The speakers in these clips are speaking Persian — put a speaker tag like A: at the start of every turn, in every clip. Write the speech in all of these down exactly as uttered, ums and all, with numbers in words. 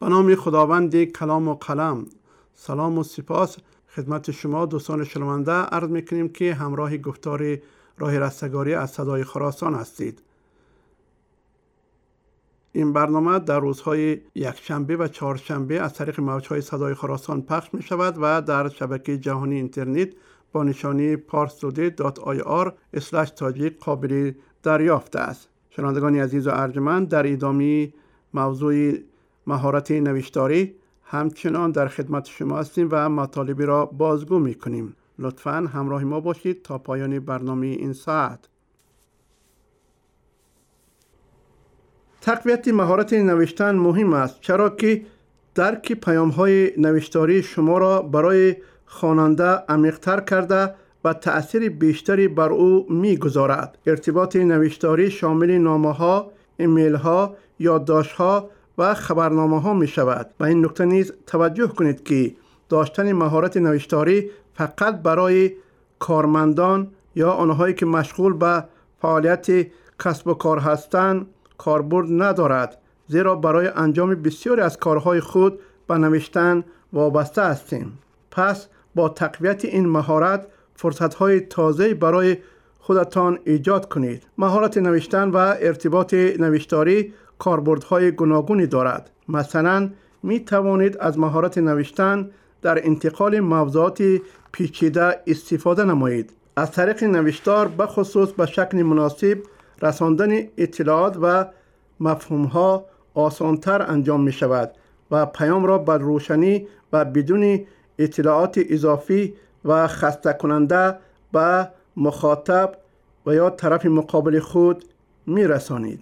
A: به نام خداوند کلام و قلم. سلام و سپاس خدمت شما دوستان شنونده عرض میکنیم که همراه گفتار راه رستگاری از صدای خراسان هستید. این برنامه در روزهای یکشنبه و چهارشنبه از طریق موجهای صدای خراسان پخش می شود و در شبکه جهانی اینترنت با نشانی پارستودی دات آی آر اسلش تاجیک قابل دریافت است. شنوندگان عزیز و ارجمند، در ادامه موضوع مهارت نوشتاری همچنان در خدمت شما هستیم و مطالبی را بازگو می کنیم. لطفاً همراه ما باشید تا پایان برنامه این ساعت. تقویت مهارت نوشتن مهم است، چرا که درک پیام‌های نوشتاری شما را برای خواننده عمیق‌تر کرده و تأثیر بیشتری بر او می‌گذارد. ارتباط نوشتاری شامل نامه‌ها، ایمیل‌ها، یادداشت‌ها و خبرنامه‌ها می‌شود. و این نکته نیز توجه کنید که داشتن مهارت نوشتاری فقط برای کارمندان یا آنهایی که مشغول به فعالیت کسب و کار هستند کاربرد ندارد، زیرا برای انجام بسیاری از کارهای خود به نوشتن وابسته هستیم. پس با تقویت این مهارت فرصت‌های تازه برای خودتان ایجاد کنید. مهارت نوشتن و ارتباط نوشتاری کاربردهای گوناگونی دارد. مثلا می توانید از مهارت نوشتن در انتقال موضوعات پیچیده استفاده نمایید. از طریق نوشتار به خصوص به شکل مناسب رساندن اطلاعات و مفهوم‌ها آسان‌تر انجام می شود و پیام را به روشنی و بدون اطلاعات اضافی و خسته کننده به مخاطب و یا طرف مقابل خود می رسانید.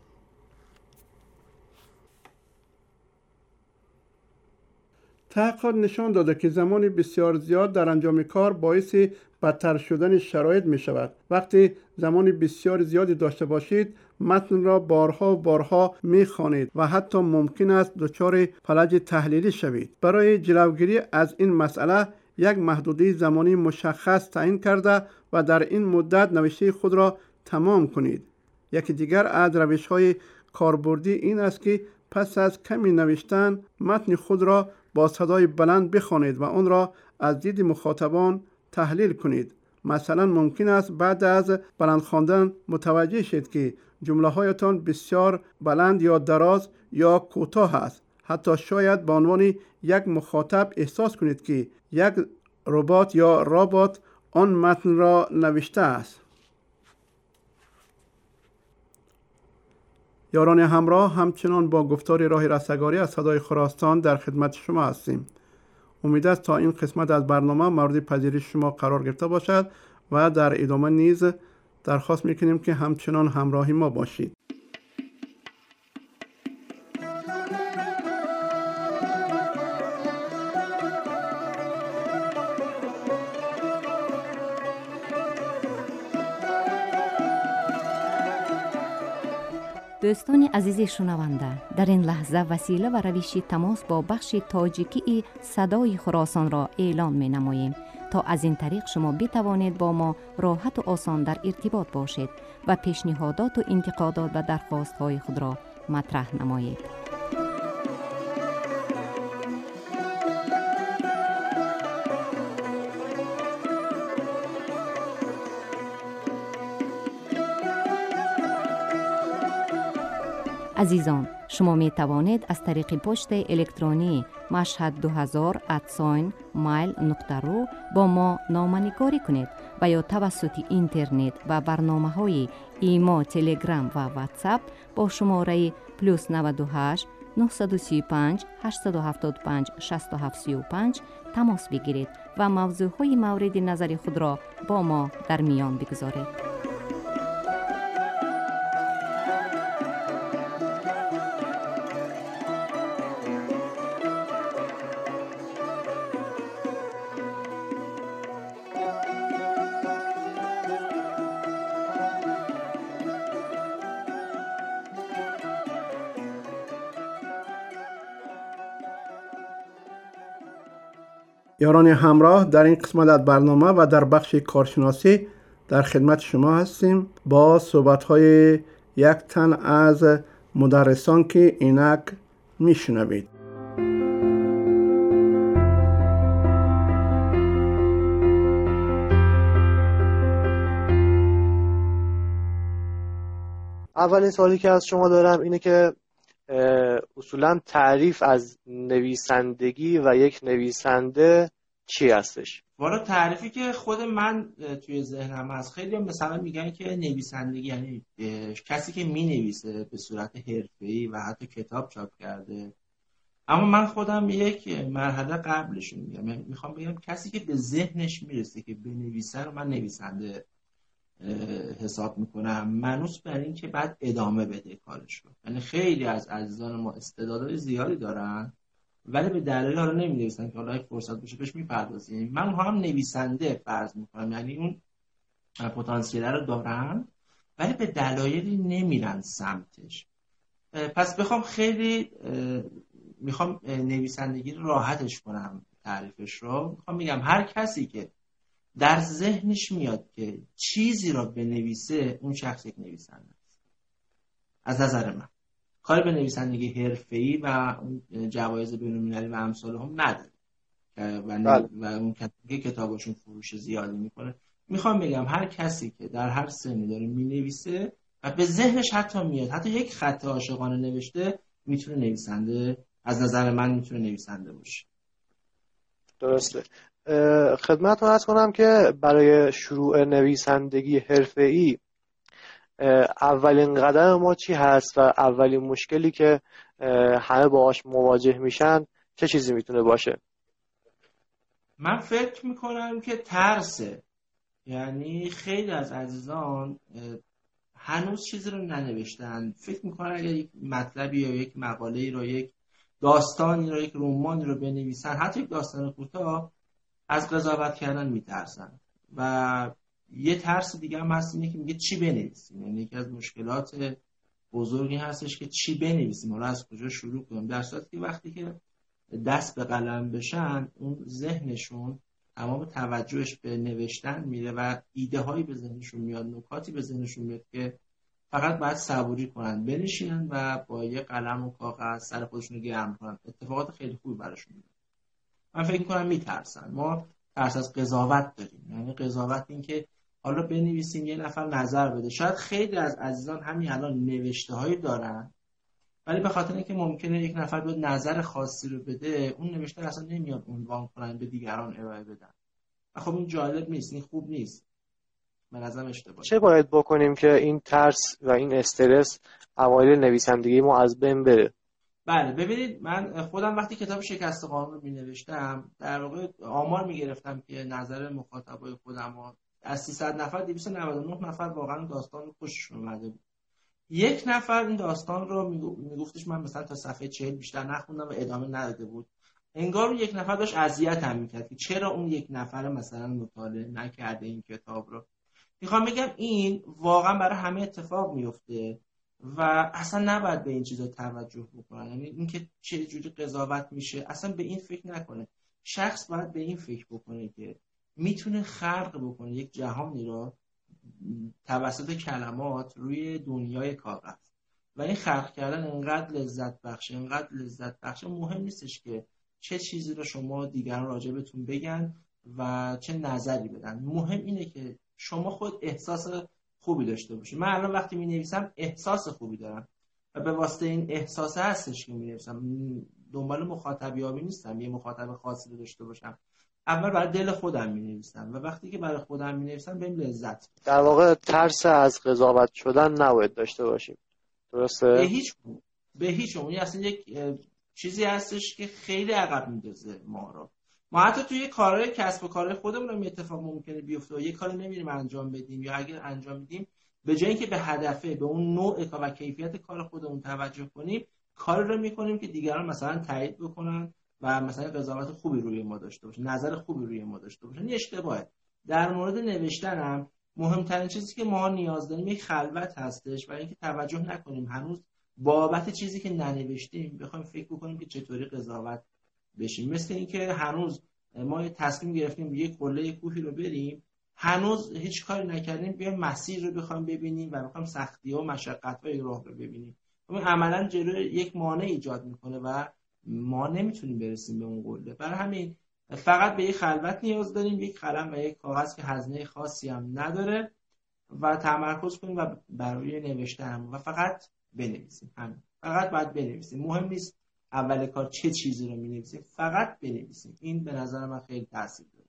A: تحقیقات نشان داده که زمان بسیار زیاد در انجام کار باعث بدتر شدن شرایط می شود. وقتی زمان بسیار زیادی داشته باشید، متن را بارها و بارها می خوانید و حتی ممکن است دچار فلج تحلیلی شوید. برای جلوگیری از این مسئله یک محدوده زمانی مشخص تعیین کرده و در این مدت نوشته خود را تمام کنید. یکی دیگر از روش‌های کاربردی این است که پس از کمی نوشتن متن خود را با صدای بلند بخوانید و آن را از دید مخاطبان تحلیل کنید. مثلا ممکن است بعد از بلند خواندن متوجه شید که جمله هایتان بسیار بلند یا دراز یا کوتاه است. حتی شاید به عنوان یک مخاطب احساس کنید که یک ربات یا ربات آن متن را نوشته است. یاران همراه، همچنان با گفتار راه رستگاری از صدای خراسان در خدمت شما هستیم. امید است تا این قسمت از برنامه مورد پذیرش شما قرار گرفته باشد و در ادامه نیز درخواست میکنیم که همچنان همراهی ما باشید.
B: دوستان عزیز شنونده، در این لحظه وسیله و روش تماس با بخش تاجیکی صدای خراسان را اعلان می نماییم تا از این طریق شما بتوانید با ما راحت و آسان در ارتباط باشید و پیشنهادات و انتقادات و درخواست های خود را مطرح نمایید. عزیزان، شما می توانید از طریق پست الکترونی مشهد دو هزار ات مایل نقطه رو با ما نامه‌نگاری کنید و یا توسط اینترنت و برنامه‌های ایما، تلگرام و واتساپ با شماره پلوس نود و هشت نهصد و سی و پنج هشتصد و هفتاد و پنج شصت و هفت سی و پنج تماس بگیرید و موضوعهای مورد نظر خود را با ما در میان بگذارید.
A: یاران همراه، در این قسمت از برنامه و در بخش کارشناسی در خدمت شما هستیم با صحبت‌های یک تن از مدرسان که اینک میشنوید.
C: اولین سوالی که از شما دارم اینه که اصولا تعریف از نویسندگی و یک نویسنده چی هستش؟
D: والا تعریفی که خود من توی ذهنم هست، خیلی هم مثلا میگن که نویسندگی یعنی کسی که مینویسه به صورت حرفه‌ای و حتی کتاب چاپ کرده. اما من خودم یک مرحله قبلش میگم، یعنی میخوام بگم کسی که به ذهنش میرسه که بنویسه رو من نویسنده حساب میکنم، منوس بر این که بعد ادامه بده کارش رو. یعنی خیلی از عزیزان ما استعدادهای زیادی دارن ولی به دلایل حالا نمی‌نویسن که حالا فرصت بشه بهش میپردازیم. من اونها هم نویسنده فرض میکنم، یعنی اون پتانسیل رو دارن ولی به دلایلی نمیرن سمتش. پس بخوام خیلی میخوام نویسندگی رو راحتش کنم تعریفش رو، میخوام بگم هر کسی که در ذهنش میاد که چیزی رو بنویسه اون شخص یک نویسنده است از نظر من. کاری به نویسندگی حرفه‌ای و جوایز بین‌المللی و امثال هم نداره و, ن... و اون که کتاباشون فروش زیادی میکنه. میخوام بگم هر کسی که در هر سنی داره مینویسه و به ذهنش حتی میاد حتی یک خط عاشقانه نوشته، میتونه نویسنده، از نظر من میتونه نویسنده باشه.
C: درسته. خدمتتون عرض کنم که برای شروع نویسندگی حرفه‌ای اولین قدم ما چی هست و اولین مشکلی که همه باهاش مواجه میشن چه چیزی میتونه باشه؟
D: من فکر میکنم که ترسه. یعنی خیلی از عزیزان هنوز چیزی رو ننوشتن، فکر میکنن اگر یک مطلبی یا یک مقاله‌ای رو، یک داستانی رو، یک رمانی رو بنویسن، حتی یک داستان کوتاه، از قضاوت کردن میترسن. و یه ترس دیگه هم هست، اینه که میگه چی بنویسیم. یعنی یکی از مشکلات بزرگی هستش که چی بنویسیم، حالا از کجا شروع کنیم، در صورتی که وقتی که دست به قلم بشن اون ذهنشون تمام توجهش به نوشتن میره و ایده هایی به ذهنشون میاد، نکاتی به ذهنشون میاد که فقط باید صبوری کنن، بنشینن و با یه قلم و کاغذ سر خودشون رو گرم کنن، اتفاقات خیلی خوبی براشون میاد. من فکر میکنم میترسن. ما ترس از قضاوت داریم، یعنی قضاوت این که حالا بنویسیم یه نفر نظر بده. شاید خیلی از عزیزان همین الان نوشته هایی دارن ولی به خاطر اینکه ممکنه یک نفر به نظر خاصی رو بده، اون نوشته اصلا نمیاد عنوان کنن به دیگران ارائه بدن. خب این جالب نیست، این خوب نیست، به نظرم اشتباهه.
C: چه باید بکنیم که این ترس و این استرس اوایل نویسندگی ما از بین بره؟
D: بله ببینید، من خودم وقتی کتاب شکست قانون رو می‌نوشتم در واقع آمار می‌گرفتم که نظر مخاطبای خودم از سیصد نفر دویست و نود و نه نفر واقعا داستان رو خوششون اومده بود. یک نفر این داستان رو میگفتش من مثلا تا صفحه چهل بیشتر نخوندم و ادامه نداده بود. انگار یک نفر داشت اذیت هم میکرد که چرا اون یک نفر مثلا مطالعه نکرده این کتاب رو. میخوام بگم این واقعا برای همه اتفاق میفته و اصلا نباید به این چیزا توجه بکنن. یعنی اینکه چه جوری قضاوت میشه اصلا به این فکر نکنه. شخص باید به این فکر بکنه که میتونه خلق بکنه یک جهانی رو توسط کلمات روی دنیای کاغذ، و این خلق کردن انقدر لذت بخشه، انقدر لذت بخشه. مهم نیستش که چه چیزی رو شما دیگران راجع بهتون بگن و چه نظری بدن، مهم اینه که شما خود احساس خوبی داشته باشید. من الان وقتی می نویسم احساس خوبی دارم و به واسطه این احساس هستش که می نویسم. دنبال مخاطبیابی نیستم یه مخاطب خاصی رو داشته باشم. اول برای دل خودم می نویسم و وقتی که برای خودم می نویسم بهم لذت میده.
C: در واقع ترس از قضاوت شدن نباید داشته باشیم. درسته؟
D: به هیچ به هیچ عنوان. اصلا یک چیزی هستش که خیلی عقب میندازه ما رو. ما حتی توی کارهای کسب و کارهای خودمون هم اتفاق ممکنه بیفته و یه کاری نمیریم انجام بدیم، یا اگر انجام میدیم به جای اینکه به هدفه، به اون نوع و کیفیت کار خودمون توجه کنیم، کاری رو میکنیم که دیگران مثلا تایید بکنن و مثلا قضاوت خوبی روی ما داشته باشن، نظر خوبی روی ما داشته باشن. این اشتباهه. در مورد نوشتن هم مهمترین چیزی که ما نیاز داریم یک خلوت هستش و اینکه توجه نکنیم هنوز بابت چیزی که ننوشتیم بخوایم فکر بکنیم که چطوری قضاوت بشیم. مثل اینکه هنوز ما یه تصمیم گرفتیم یه قله کوهی رو بریم، هنوز هیچ کاری نکردیم، بیایم مسیر رو بخوایم ببینیم و بخوایم سختی‌ها و مشقت‌های راه رو ببینیم. اون عملاً جلوی یک مانع ایجاد میکنه و ما نمیتونیم برسیم به اون قله. برای همین فقط به یک خلوت نیاز داریم، یک قلم و یک کاغذ که هزینه خاصی هم نداره و تمرکز کنیم و برای نوشتن و فقط بنویسیم. همین، فقط باید بنویسیم. مهم نیست اول کار چه چیزی رو می‌نویسیم، فقط بنویسیم. این به نظر من خیلی تاثیر داره.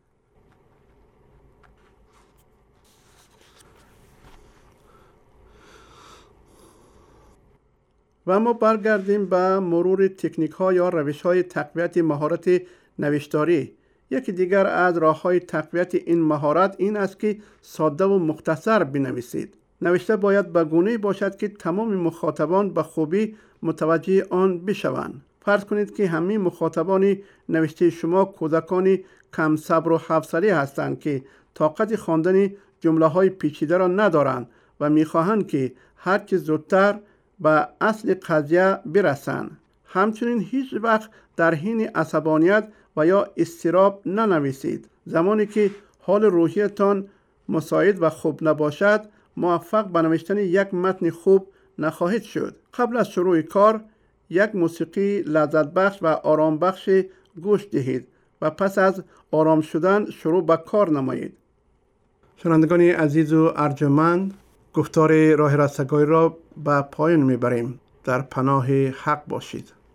A: و اما برگردیم به مرور تکنیک ها یا روش های تقویت مهارت نوشتاری. یکی دیگر از راه های تقویت این مهارت این است که ساده و مختصر بنویسید. نوشته باید به گونه‌ای باشد که تمام مخاطبان به خوبی متوجه آن بشوند. فرض کنید که همه مخاطبان نوشته شما کودکان کم صبر و حوصله هستند که طاقت خواندن جمله های پیچیده را ندارند و می‌خواهند که هر چه زودتر به اصل قضیه برسند. همچنین هیچ وقت در حین عصبانیت و یا اضطراب ننویسید. زمانی که حال روحیتان مساعد و خوب نباشد، موفق به نوشتن یک متن خوب نخواهید شد. قبل از شروع کار یک موسیقی لذت بخش و آرام بخش گوش دهید و پس از آرام شدن شروع به کار نمایید. شنوندگان عزیز و ارجمند، گفتار راه رستگاری را به پایان میبریم. در پناه حق باشید.